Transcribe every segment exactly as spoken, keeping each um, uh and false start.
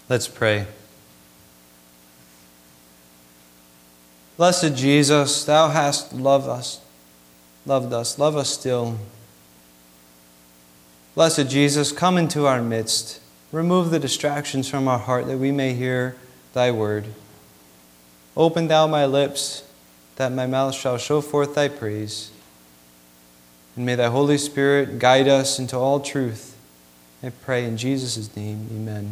Let's pray. Blessed Jesus, Thou hast loved us, loved us, love us still. Blessed Jesus, come into our midst. Remove the distractions from our heart that we may hear Thy word. Open Thou my lips, that my mouth shall show forth Thy praise. And may Thy Holy Spirit guide us into all truth. I pray in Jesus' name, amen.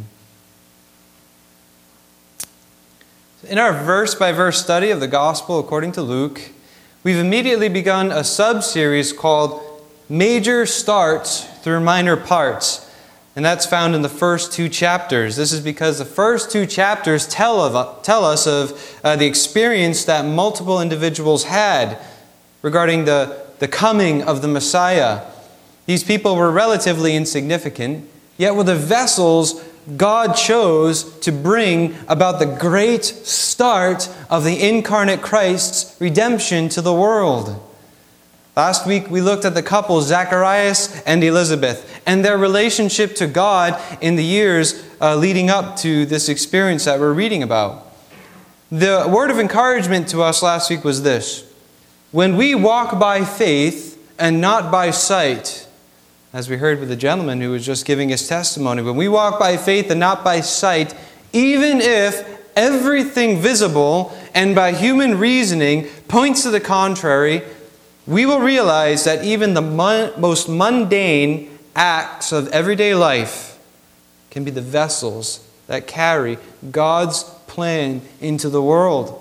In our verse-by-verse study of the Gospel according to Luke, we've immediately begun a sub-series called Major Starts Through Minor Parts. And that's found in the first two chapters. This is because the first two chapters tell, of, tell us of uh, the experience that multiple individuals had regarding the, the coming of the Messiah. These people were relatively insignificant, yet were the vessels God chose to bring about the great start of the incarnate Christ's redemption to the world. Last week we looked at the couple Zacharias and Elizabeth and their relationship to God in the years uh, leading up to this experience that we're reading about. The word of encouragement to us last week was this: when we walk by faith and not by sight, as we heard with the gentleman who was just giving his testimony, when we walk by faith and not by sight, even if everything visible and by human reasoning points to the contrary, we will realize that even the mon- most mundane acts of everyday life can be the vessels that carry God's plan into the world.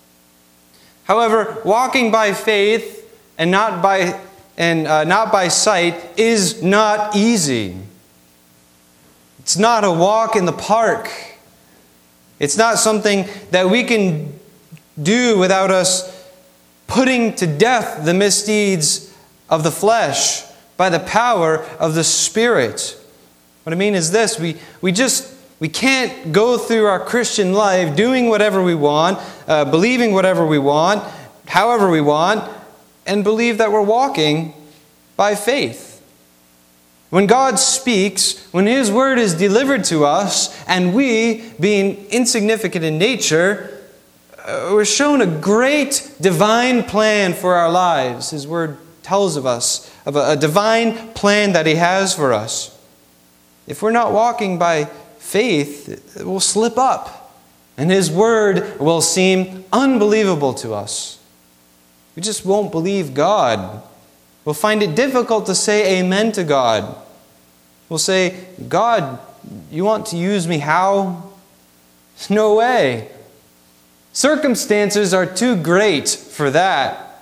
However, walking by faith and not by and uh, not by sight is not easy. It's not a walk in the park. It's not something that we can do without us putting to death the misdeeds of the flesh by the power of the Spirit. What I mean is this: we we just we can't go through our Christian life doing whatever we want, uh, believing whatever we want, however we want, and believe that we're walking by faith. When God speaks, when His word is delivered to us, and we, being insignificant in nature, uh, we're shown a great divine plan for our lives. His word tells of us of a, a divine plan that He has for us. If we're not walking by faith, we'll slip up, and His word will seem unbelievable to us. We just won't believe God. We'll find it difficult to say amen to God. We'll say, God, you want to use me how? No way. Circumstances are too great for that.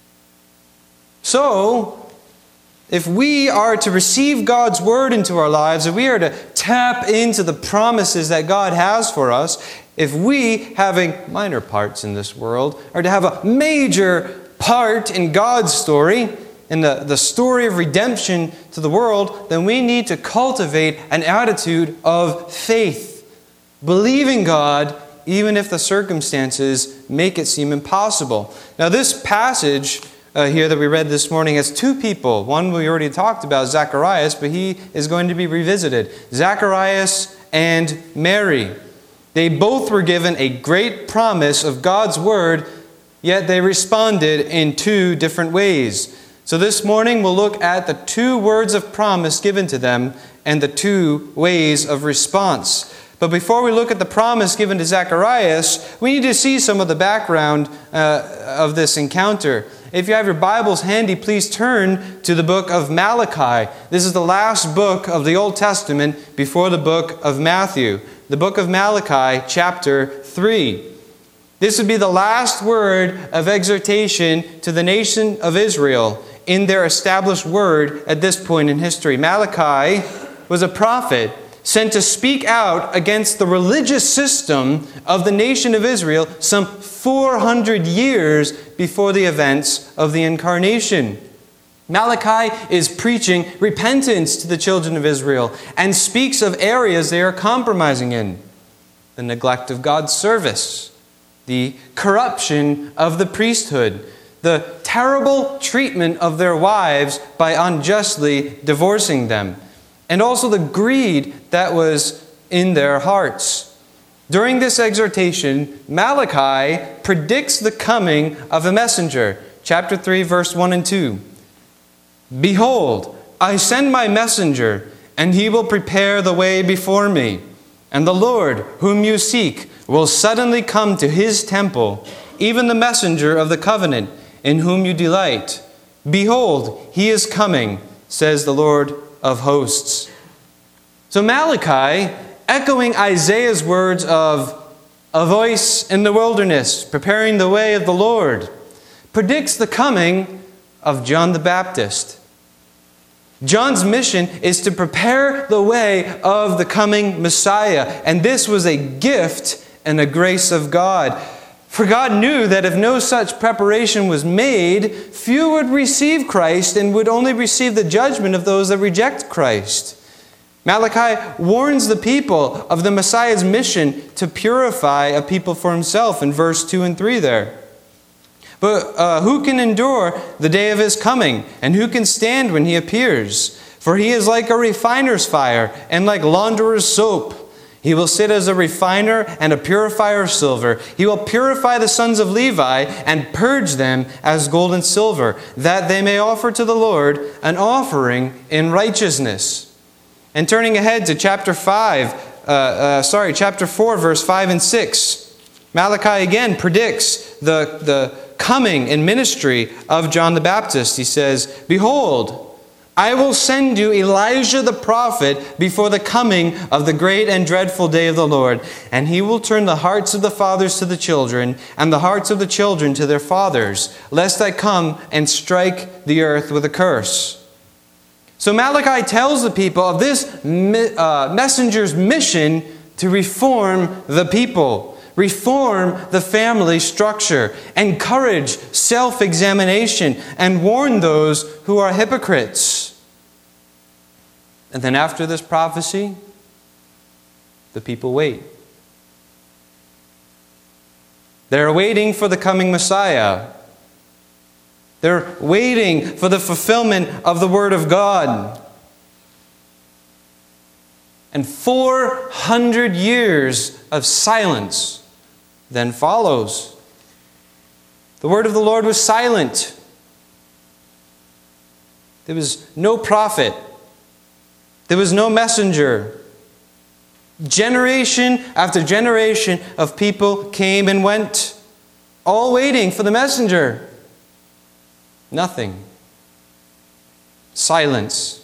So, if we are to receive God's word into our lives, if we are to tap into the promises that God has for us, if we, having minor parts in this world, are to have a major part in God's story, in the, the story of redemption to the world, then we need to cultivate an attitude of faith, believing God even if the circumstances make it seem impossible. Now this passage uh, here that we read this morning has two people. One we already talked about, Zacharias, but he is going to be revisited. Zacharias and Mary. They both were given a great promise of God's word, yet they responded in two different ways. So this morning we'll look at the two words of promise given to them and the two ways of response. But before we look at the promise given to Zacharias, we need to see some of the background uh, of this encounter. If you have your Bibles handy, please turn to the book of Malachi. This is the last book of the Old Testament before the book of Matthew. The book of Malachi, chapter three. This would be the last word of exhortation to the nation of Israel in their established word at this point in history. Malachi was a prophet sent to speak out against the religious system of the nation of Israel some four hundred years before the events of the incarnation. Malachi is preaching repentance to the children of Israel and speaks of areas they are compromising in: the neglect of God's service, the corruption of the priesthood, the terrible treatment of their wives by unjustly divorcing them, and also the greed that was in their hearts. During this exhortation, Malachi predicts the coming of a messenger. Chapter three, verse one and two. Behold, I send my messenger, and he will prepare the way before me. And the Lord, whom you seek, will suddenly come to his temple, even the messenger of the covenant, in whom you delight. Behold, he is coming, says the Lord of hosts. So Malachi, echoing Isaiah's words of a voice in the wilderness, preparing the way of the Lord, predicts the coming of John the Baptist. John's mission is to prepare the way of the coming Messiah, and this was a gift and a grace of God. For God knew that if no such preparation was made, few would receive Christ and would only receive the judgment of those that reject Christ. Malachi warns the people of the Messiah's mission to purify a people for himself in verse two and three there. But uh, who can endure the day of his coming? And who can stand when he appears? For he is like a refiner's fire and like launderer's soap. He will sit as a refiner and a purifier of silver. He will purify the sons of Levi and purge them as gold and silver, that they may offer to the Lord an offering in righteousness. And turning ahead to chapter five, uh, uh, sorry, chapter four, verse five and six, Malachi again predicts the, the coming and ministry of John the Baptist. He says, Behold, I will send you Elijah the prophet before the coming of the great and dreadful day of the Lord. And he will turn the hearts of the fathers to the children, and the hearts of the children to their fathers, lest I come and strike the earth with a curse. So Malachi tells the people of this uh, messenger's mission to reform the people, reform the family structure, encourage self-examination, and warn those who are hypocrites. And then after this prophecy, the people wait. They're waiting for the coming Messiah. They're waiting for the fulfillment of the Word of God. And four hundred years of silence then follows. The word of the Lord was silent. There was no prophet. There was no messenger. Generation after generation of people came and went, all waiting for the messenger. Nothing. Silence.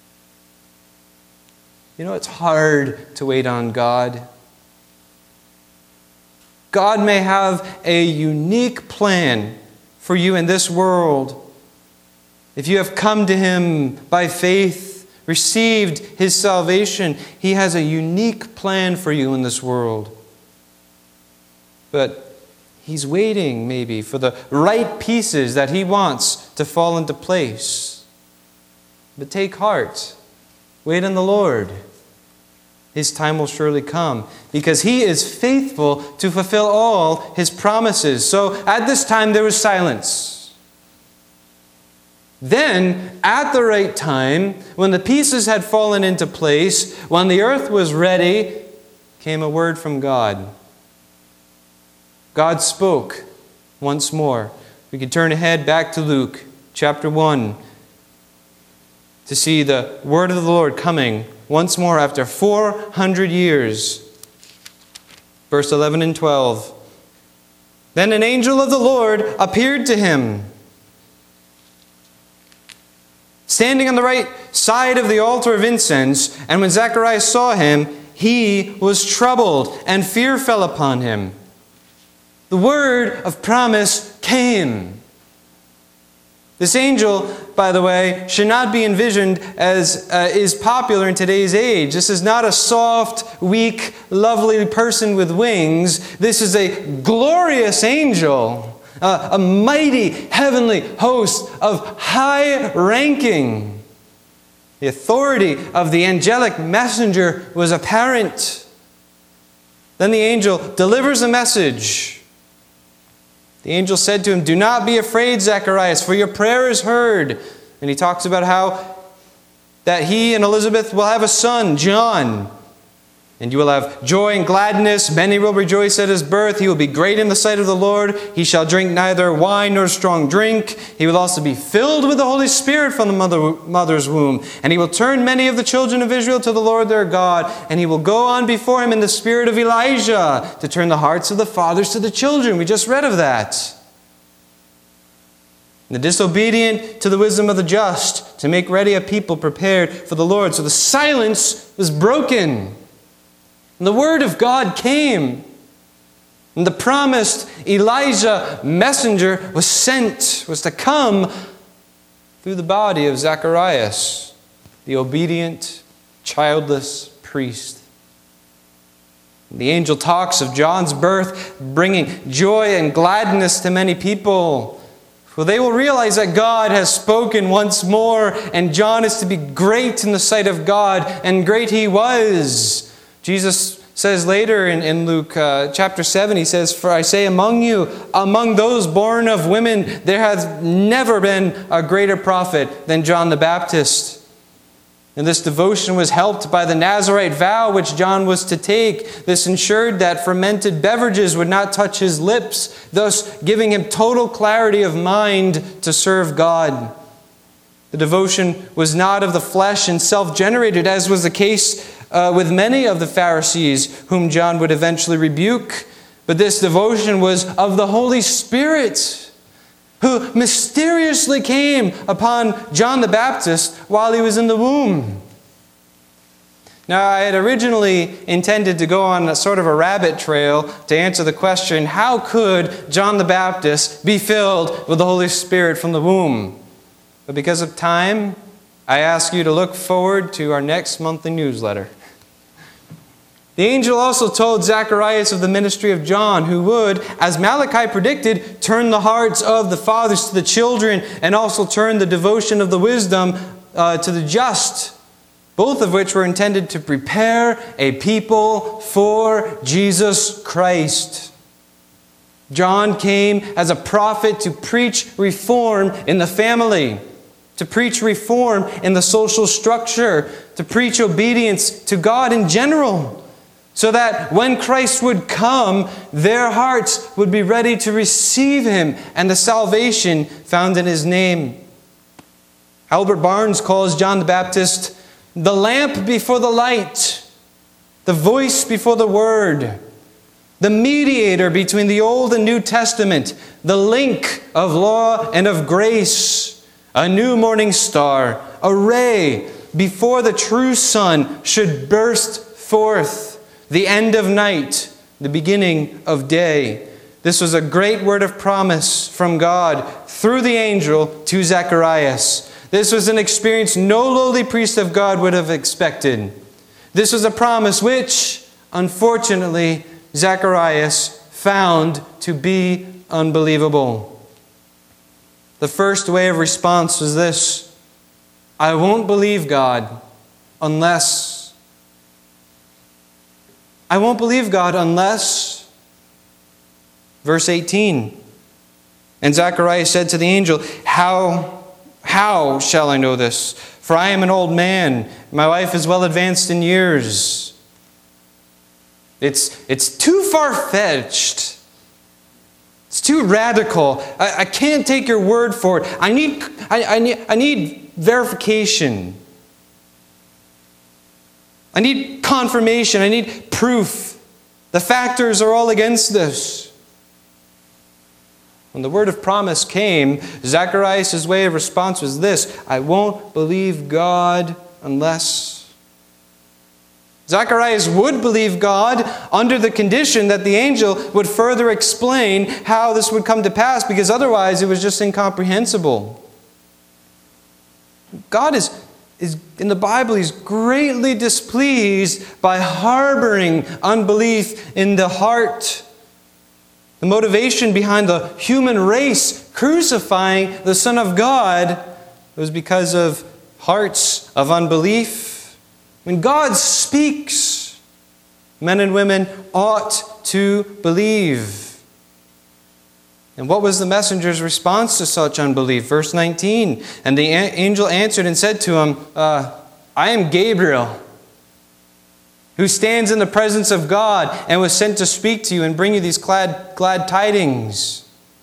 You know, it's hard to wait on God. God may have a unique plan for you in this world. If you have come to Him by faith, received His salvation, He has a unique plan for you in this world. But He's waiting, maybe, for the right pieces that He wants to fall into place. But take heart. Wait on the Lord. His time will surely come, because He is faithful to fulfill all His promises. So at this time there was silence. Then, at the right time, when the pieces had fallen into place, when the earth was ready, came a word from God. God spoke once more. We could turn ahead back to Luke chapter one to see the word of the Lord coming once more after four hundred years. Verse eleven and twelve. Then an angel of the Lord appeared to him, standing on the right side of the altar of incense. And when Zacharias saw him, he was troubled, and fear fell upon him. The word of promise came. This angel, by the way, should not be envisioned as uh, is popular in today's age. This is not a soft, weak, lovely person with wings. This is a glorious angel, uh, a mighty heavenly host of high ranking. The authority of the angelic messenger was apparent. Then the angel delivers a message. The angel said to him, "Do not be afraid, Zacharias, for your prayer is heard." And he talks about how that he and Elizabeth will have a son, John. And you will have joy and gladness. Many will rejoice at his birth. He will be great in the sight of the Lord. He shall drink neither wine nor strong drink. He will also be filled with the Holy Spirit from the mother, mother's womb. And he will turn many of the children of Israel to the Lord their God. And he will go on before him in the spirit of Elijah to turn the hearts of the fathers to the children. We just read of that. The disobedient to the wisdom of the just, to make ready a people prepared for the Lord. So the silence was broken. And the word of God came. And the promised Elijah messenger was sent, was to come through the body of Zacharias, the obedient, childless priest. The angel talks of John's birth bringing joy and gladness to many people. For they will realize that God has spoken once more, and John is to be great in the sight of God, and great he was. Jesus says later in, in Luke uh, chapter seven, he says, "For I say among you, among those born of women, there has never been a greater prophet than John the Baptist." And this devotion was helped by the Nazirite vow which John was to take. This ensured that fermented beverages would not touch his lips, thus giving him total clarity of mind to serve God. The devotion was not of the flesh and self-generated, as was the case uh, with many of the Pharisees whom John would eventually rebuke. But this devotion was of the Holy Spirit, who mysteriously came upon John the Baptist while he was in the womb. Now, I had originally intended to go on a sort of a rabbit trail to answer the question, how could John the Baptist be filled with the Holy Spirit from the womb? But because of time, I ask you to look forward to our next monthly newsletter. The angel also told Zacharias of the ministry of John, who would, as Malachi predicted, turn the hearts of the fathers to the children and also turn the devotion of the wisdom uh, to the just, both of which were intended to prepare a people for Jesus Christ. John came as a prophet to preach reform in the family, to preach reform in the social structure, to preach obedience to God in general, so that when Christ would come, their hearts would be ready to receive Him and the salvation found in His name. Albert Barnes calls John the Baptist the lamp before the light, the voice before the word, the mediator between the Old and New Testament, the link of law and of grace, a new morning star, a ray before the true sun should burst forth, the end of night, the beginning of day. This was a great word of promise from God through the angel to Zacharias. This was an experience no lowly priest of God would have expected. This was a promise which, unfortunately, Zacharias found to be unbelievable. The first way of response was this: I won't believe God unless I won't believe God unless, verse eighteen, and Zacharias said to the angel, How, how shall I know this? For I am an old man. My wife is well advanced in years. It's, it's too far-fetched. It's too radical. I, I can't take your word for it. I need, I, I need, I need verification. I need confirmation. I need proof. The factors are all against this. When the word of promise came, Zacharias' way of response was this: I won't believe God unless. Zacharias would believe God under the condition that the angel would further explain how this would come to pass, because otherwise it was just incomprehensible. God is Is, in the Bible, He's greatly displeased by harboring unbelief in the heart. The motivation behind the human race crucifying the Son of God was because of hearts of unbelief. When God speaks, men and women ought to believe. And what was the messenger's response to such unbelief? Verse nineteen, and the angel answered and said to him, uh, I am Gabriel. who stands in the presence of God and was sent to speak to you and bring you these glad, glad tidings.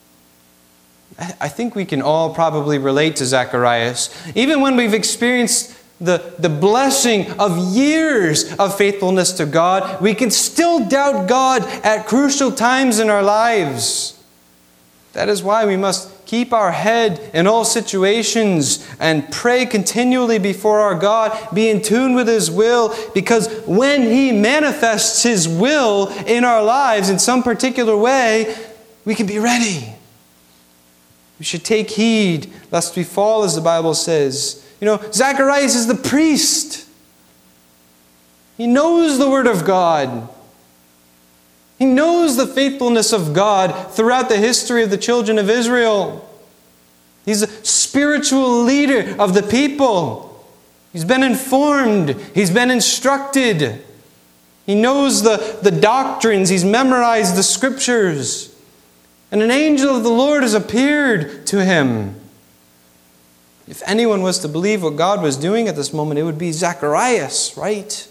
I think we can all probably relate to Zacharias. Even when we've experienced the, the blessing of years of faithfulness to God, we can still doubt God at crucial times in our lives. That is why we must keep our head in all situations and pray continually before our God, be in tune with His will, because when He manifests His will in our lives in some particular way, we can be ready. We should take heed lest we fall, as the Bible says. You know, Zacharias is the priest. He knows the Word of God. He knows the faithfulness of God throughout the history of the children of Israel. He's a spiritual leader of the people. He's been informed. He's been instructed. He knows the, the doctrines. He's memorized the Scriptures. And an angel of the Lord has appeared to him. If anyone was to believe what God was doing at this moment, it would be Zacharias, right?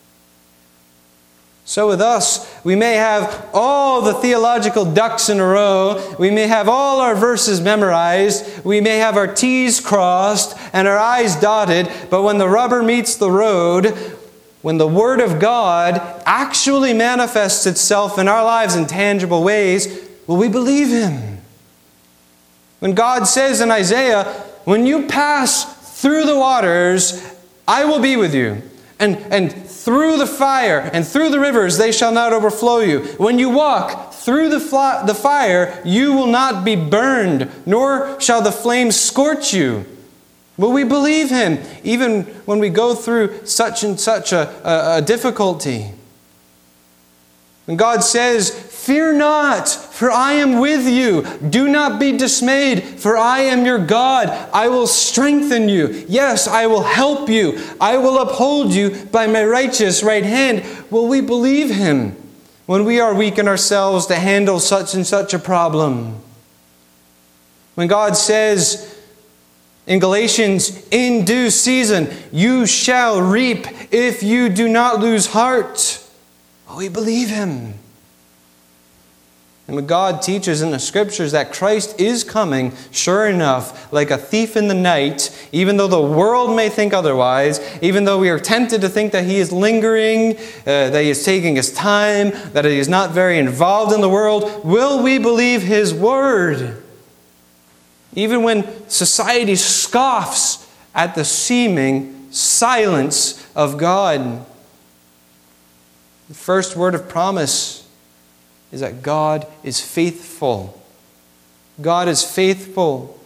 So with us, we may have all the theological ducks in a row. We may have all our verses memorized. We may have our T's crossed and our I's dotted. But when the rubber meets the road, when the Word of God actually manifests itself in our lives in tangible ways, will we believe Him? When God says in Isaiah, when you pass through the waters, I will be with you. And, and through the fire and through the rivers, they shall not overflow you. When you walk through the, fl- the fire, you will not be burned, nor shall the flames scorch you. Will we believe Him, even when we go through such and such a, a, a difficulty? When God says, fear not, for I am with you. Do not be dismayed, for I am your God. I will strengthen you. Yes, I will help you. I will uphold you by my righteous right hand. Will we believe Him when we are weak in ourselves to handle such and such a problem? When God says in Galatians, in due season, you shall reap if you do not lose heart. Will we believe Him? And when God teaches in the Scriptures that Christ is coming, sure enough, like a thief in the night, even though the world may think otherwise, even though we are tempted to think that He is lingering, uh, that He is taking His time, that He is not very involved in the world, will we believe His Word? Even when society scoffs at the seeming silence of God. The first word of promise is that God is faithful. God is faithful.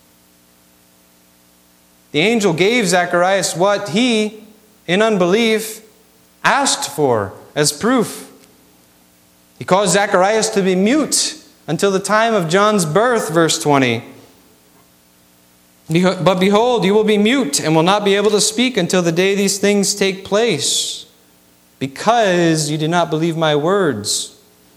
The angel gave Zacharias what he, in unbelief, asked for as proof. He caused Zacharias to be mute until the time of John's birth, verse twenty. But behold, you will be mute and will not be able to speak until the day these things take place, because you did not believe my words.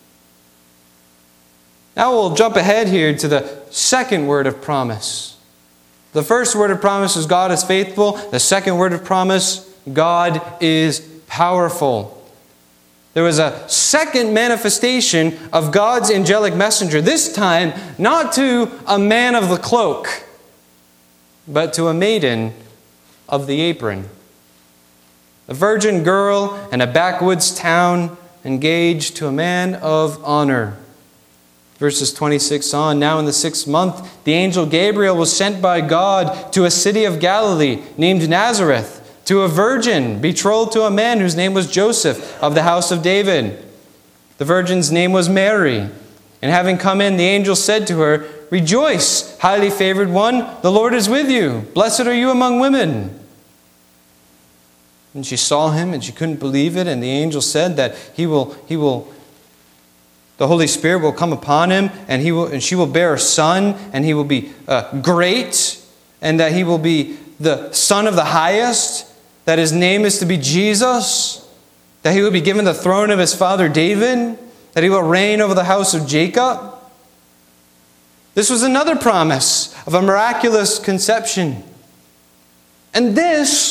Now we'll jump ahead here to the second word of promise. The first word of promise is God is faithful. The second word of promise, God is powerful. There was a second manifestation of God's angelic messenger, this time not to a man of the cloak, but to a maiden of the apron. A virgin girl in a backwoods town engaged to a man of honor. Verses twenty-six on, now in the sixth month, the angel Gabriel was sent by God to a city of Galilee named Nazareth, to a virgin betrothed to a man whose name was Joseph of the house of David. The virgin's name was Mary. And having come in, the angel said to her, "Rejoice, highly favored one, the Lord is with you. Blessed are you among women." And she saw him and she couldn't believe it. And the angel said that he will, he will, the Holy Spirit will come upon him, and he will, and she will bear a son, and he will be uh, great, and that he will be the Son of the Highest, that his name is to be Jesus, that he will be given the throne of his father David, that he will reign over the house of Jacob. This was another promise of a miraculous conception. And this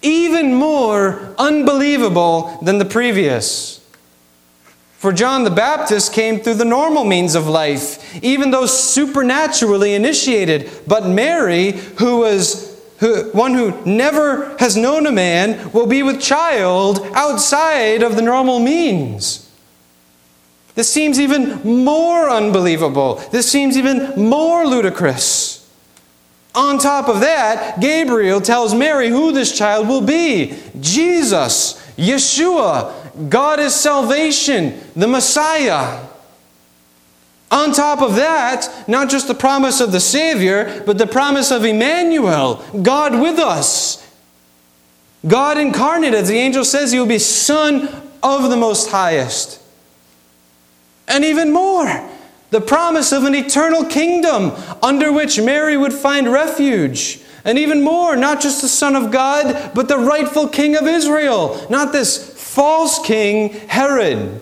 even more unbelievable than the previous. For John the Baptist came through the normal means of life, even though supernaturally initiated. But Mary, who was who, one who never has known a man, will be with child outside of the normal means. This seems even more unbelievable. This seems even more ludicrous. On top of that, Gabriel tells Mary who this child will be. Jesus, Yeshua, God is salvation, the Messiah. On top of that, not just the promise of the Savior, but the promise of Emmanuel, God with us. God incarnate, as the angel says, He will be Son of the Most Highest. And even more, the promise of an eternal kingdom under which Mary would find refuge. And even more, not just the Son of God, but the rightful King of Israel, not this false king, Herod.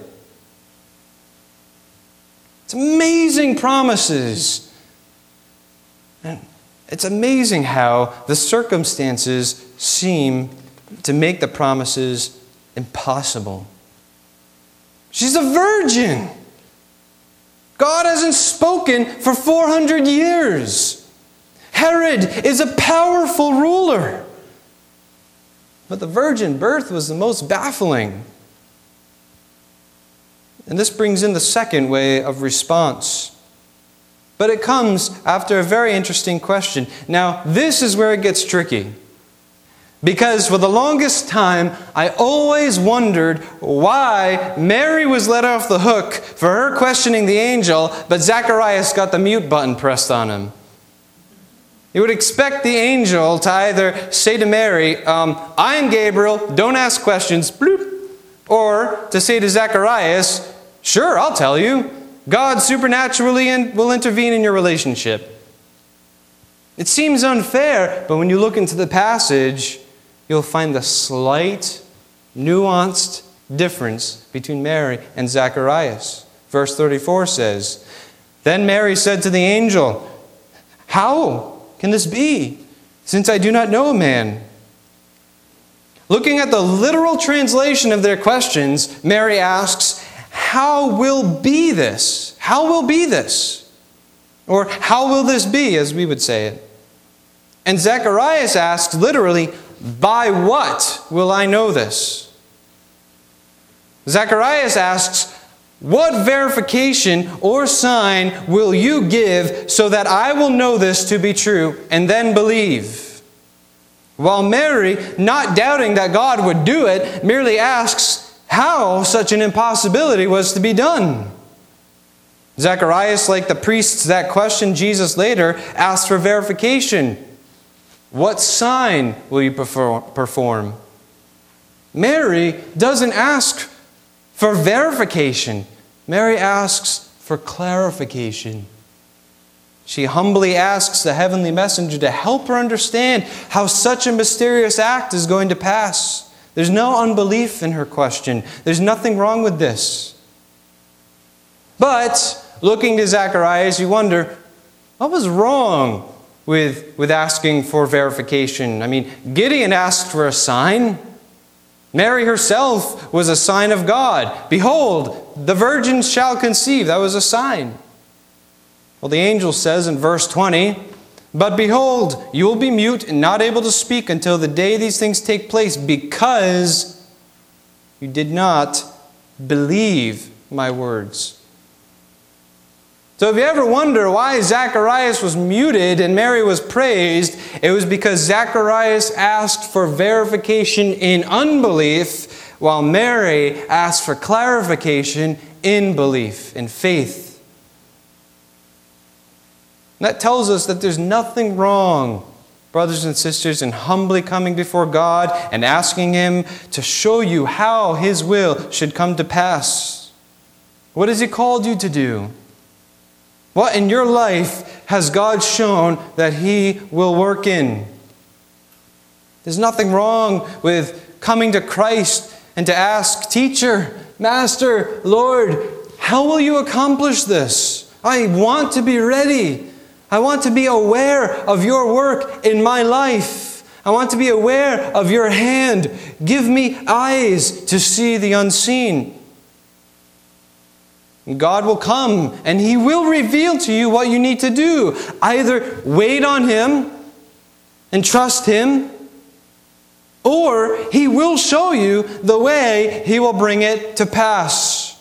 It's amazing promises. And it's amazing how the circumstances seem to make the promises impossible. She's a virgin. God hasn't spoken for four hundred years. Herod is a powerful ruler. But the virgin birth was the most baffling. And this brings in the second way of response. But it comes after a very interesting question. Now, this is where it gets tricky. Because for the longest time, I always wondered why Mary was let off the hook for her questioning the angel, but Zacharias got the mute button pressed on him. You would expect the angel to either say to Mary, um, I am Gabriel, don't ask questions, bloop. Or to say to Zacharias, sure, I'll tell you. God supernaturally in, will intervene in your relationship. It seems unfair, but when you look into the passage, you'll find the slight, nuanced difference between Mary and Zacharias. Verse thirty-four says, Then Mary said to the angel, How can this be, since I do not know a man? Looking at the literal translation of their questions, Mary asks, How will be this? How will be this? Or how will this be, as we would say it? And Zacharias asks literally, By what will I know this? Zacharias asks, What verification or sign will you give so that I will know this to be true and then believe? While Mary, not doubting that God would do it, merely asks how such an impossibility was to be done. Zacharias, like the priests that questioned Jesus later, asked for verification. What sign will you perform? Mary doesn't ask for verification. Mary asks for clarification. She humbly asks the heavenly messenger to help her understand how such a mysterious act is going to pass. There's no unbelief in her question. There's nothing wrong with this. But, looking to Zacharias, you wonder, what was wrong with, with asking for verification? I mean, Gideon asked for a sign. Mary herself was a sign of God. Behold, the virgin shall conceive. That was a sign. Well, the angel says in verse twenty, But behold, you will be mute and not able to speak until the day these things take place, because you did not believe my words. So if you ever wonder why Zacharias was muted and Mary was praised, it was because Zacharias asked for verification in unbelief, while Mary asked for clarification in belief, in faith. That tells us that there's nothing wrong, brothers and sisters, in humbly coming before God and asking Him to show you how His will should come to pass. What has He called you to do? What in your life has God shown that He will work in? There's nothing wrong with coming to Christ and to ask, Teacher, Master, Lord, how will you accomplish this? I want to be ready. I want to be aware of your work in my life. I want to be aware of your hand. Give me eyes to see the unseen. God will come and He will reveal to you what you need to do. Either wait on Him and trust Him, or He will show you the way He will bring it to pass.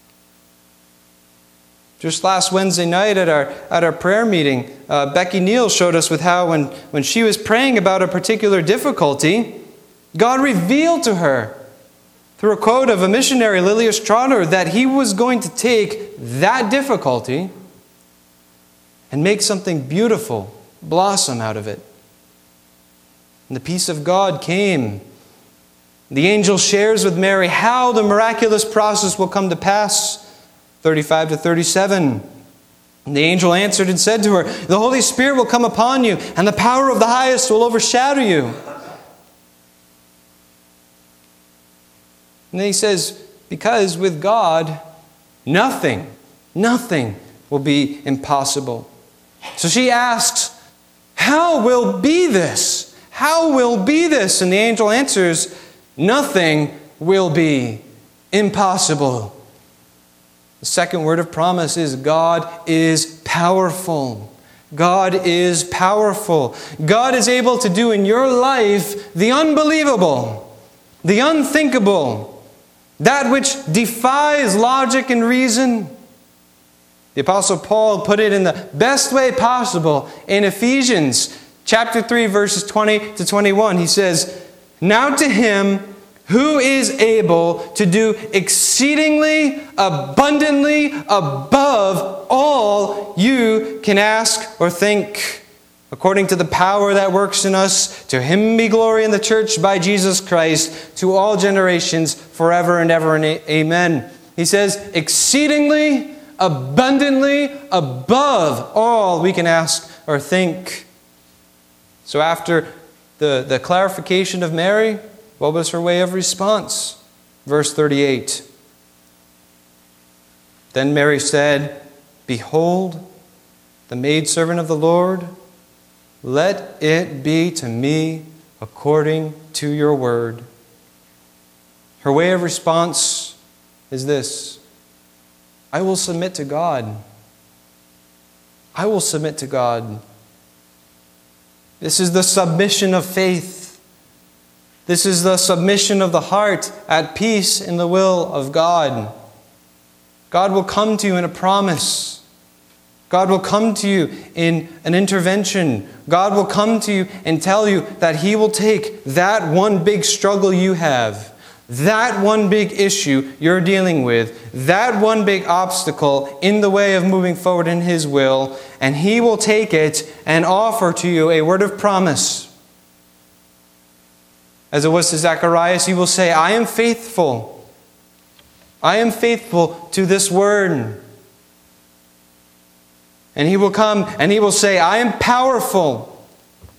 Just last Wednesday night at our at our prayer meeting, uh, Becky Neal showed us with how when, when she was praying about a particular difficulty, God revealed to her through a quote of a missionary, Lilius Trotter, that He was going to take that difficulty and make something beautiful blossom out of it. And the peace of God came. The angel shares with Mary how the miraculous process will come to pass. thirty-five to thirty-seven. And the angel answered and said to her, the Holy Spirit will come upon you, and the power of the highest will overshadow you. And then he says, because with God, nothing, nothing will be impossible. So she asks, how will be this? How will be this? And the angel answers, nothing will be impossible. The second word of promise is God is powerful. God is powerful. God is able to do in your life the unbelievable, the unthinkable, that which defies logic and reason. The Apostle Paul put it in the best way possible in Ephesians chapter three, verses twenty to twenty-one. He says, now to Him who is able to do exceedingly abundantly above all you can ask or think, according to the power that works in us, to Him be glory in the church by Jesus Christ, to all generations, forever and ever, and amen. He says, exceedingly abundantly above all we can ask or think. So after the, the clarification of Mary, what was her way of response? Verse thirty-eight. Then Mary said, behold, the maidservant of the Lord, let it be to me according to your word. Her way of response is this: I will submit to God. I will submit to God. This is the submission of faith. This is the submission of the heart at peace in the will of God. God will come to you in a promise. God will come to you in an intervention. God will come to you and tell you that He will take that one big struggle you have, that one big issue you're dealing with, that one big obstacle in the way of moving forward in His will, and He will take it and offer to you a word of promise. As it was to Zacharias, He will say, I am faithful. I am faithful to this word. And He will come and He will say, I am powerful.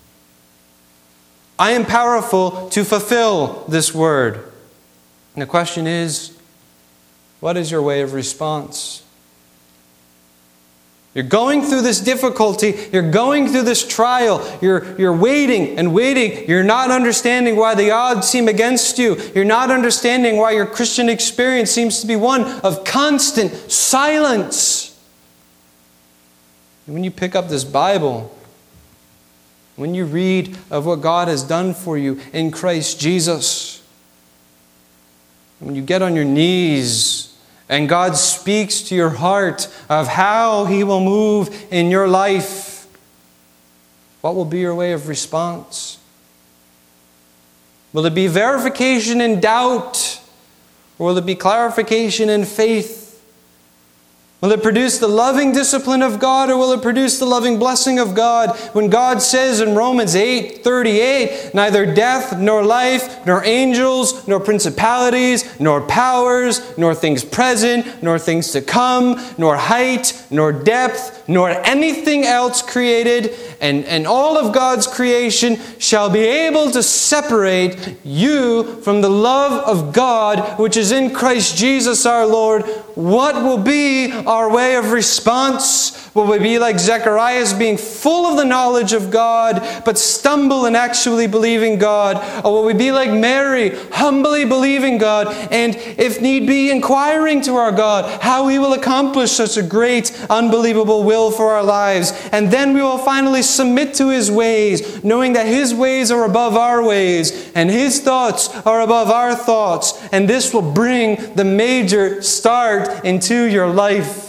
I am powerful to fulfill this word. And the question is, what is your way of response? You're going through this difficulty. You're going through this trial. You're, you're waiting and waiting. You're not understanding why the odds seem against you. You're not understanding why your Christian experience seems to be one of constant silence. And when you pick up this Bible, when you read of what God has done for you in Christ Jesus, when you get on your knees and God speaks to your heart of how He will move in your life, what will be your way of response? Will it be verification in doubt? Or will it be clarification in faith? Will it produce the loving discipline of God, or will it produce the loving blessing of God? When God says in Romans eight thirty-eight, neither death, nor life, nor angels, nor principalities, nor powers, nor things present, nor things to come, nor height, nor depth, nor anything else created, and, and all of God's creation shall be able to separate you from the love of God, which is in Christ Jesus our Lord. what will be our way of response? Will we be like Zacharias, being full of the knowledge of God, but stumble in actually believing God? Or will we be like Mary, humbly believing God, and if need be, inquiring to our God how He will accomplish such a great, unbelievable will for our lives? And then we will finally submit to His ways, knowing that His ways are above our ways, and His thoughts are above our thoughts. And this will bring the major start into your life.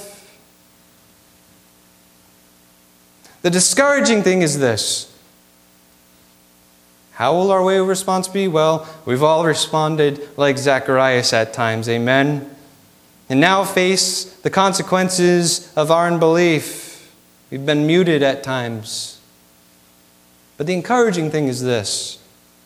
The discouraging thing is this. How will our way of response be? Well, we've all responded like Zacharias at times, amen? And now face the consequences of our unbelief. We've been muted at times. But the encouraging thing is this.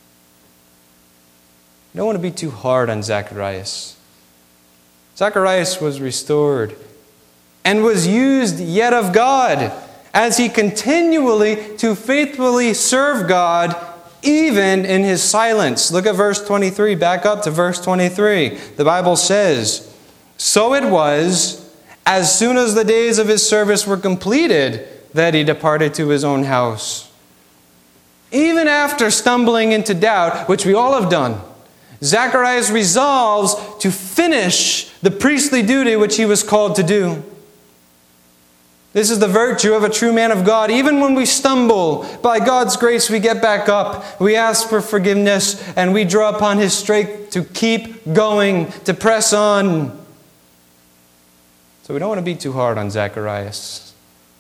You don't want to be too hard on Zacharias. Zacharias was restored and was used yet of God as he continually to faithfully serve God even in his silence. Look at verse twenty-three. Back up to verse twenty-three. The Bible says, "So it was, as soon as the days of his service were completed, that he departed to his own house." Even after stumbling into doubt, which we all have done, Zacharias resolves to finish the priestly duty which he was called to do. This is the virtue of a true man of God. Even when we stumble, by God's grace we get back up. We ask for forgiveness and we draw upon His strength to keep going, to press on. So we don't want to be too hard on Zacharias.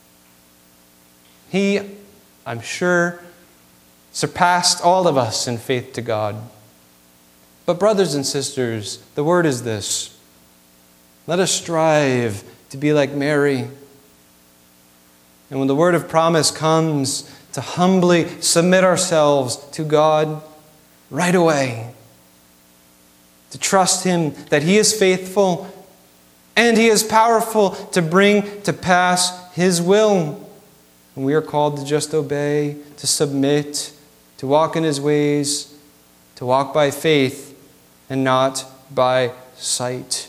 He, I'm sure, surpassed all of us in faith to God. But brothers and sisters, the word is this. Let us strive to be like Mary. And when the word of promise comes, to humbly submit ourselves to God right away. To trust Him that He is faithful and He is powerful to bring to pass His will. And we are called to just obey, to submit, to walk in His ways, to walk by faith and not by sight.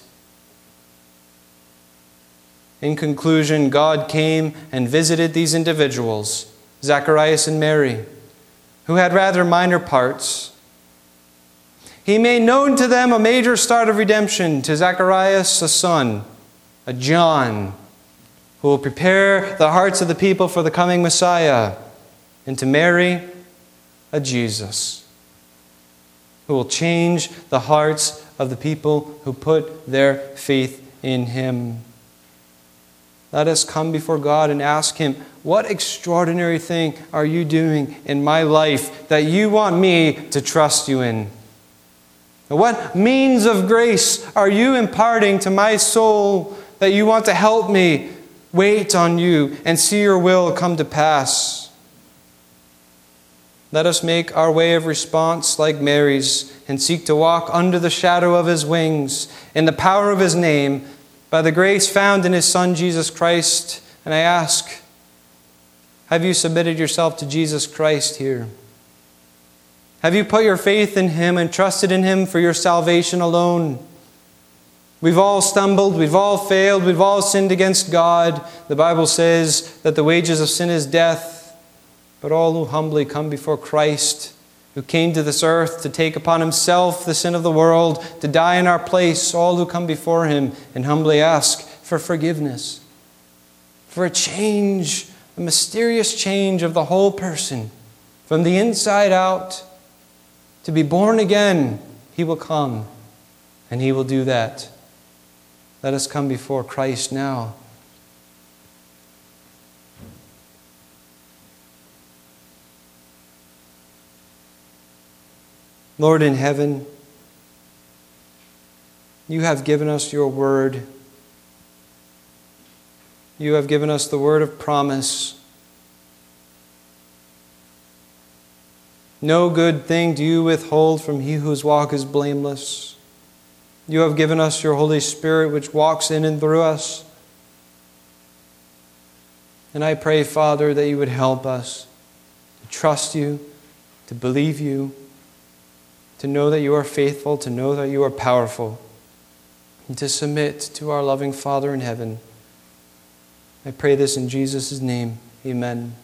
In conclusion, God came and visited these individuals, Zacharias and Mary, who had rather minor parts. He made known to them a major start of redemption. To Zacharias, a son, a John, who will prepare the hearts of the people for the coming Messiah. And to Mary, a Jesus, who will change the hearts of the people who put their faith in Him. Let us come before God and ask Him, what extraordinary thing are you doing in my life that you want me to trust you in? What means of grace are you imparting to my soul that you want to help me wait on you and see your will come to pass? Let us make our way of response like Mary's and seek to walk under the shadow of His wings, in the power of His name, by the grace found in His Son, Jesus Christ. And I ask, have you submitted yourself to Jesus Christ here? Have you put your faith in Him and trusted in Him for your salvation alone? We've all stumbled, we've all failed, we've all sinned against God. The Bible says that the wages of sin is death, but all who humbly come before Christ, who came to this earth to take upon Himself the sin of the world, to die in our place, all who come before Him and humbly ask for forgiveness, for a change, a mysterious change of the whole person, from the inside out, to be born again, He will come and He will do that. Let us come before Christ now. Lord in heaven, You have given us Your word. You have given us the word of promise. No good thing do You withhold from he whose walk is blameless. You have given us Your Holy Spirit, which walks in and through us. And I pray, Father, that You would help us to trust You, to believe You, to know that You are faithful, to know that You are powerful. and to submit to our loving Father in heaven. I pray this in Jesus' name. Amen.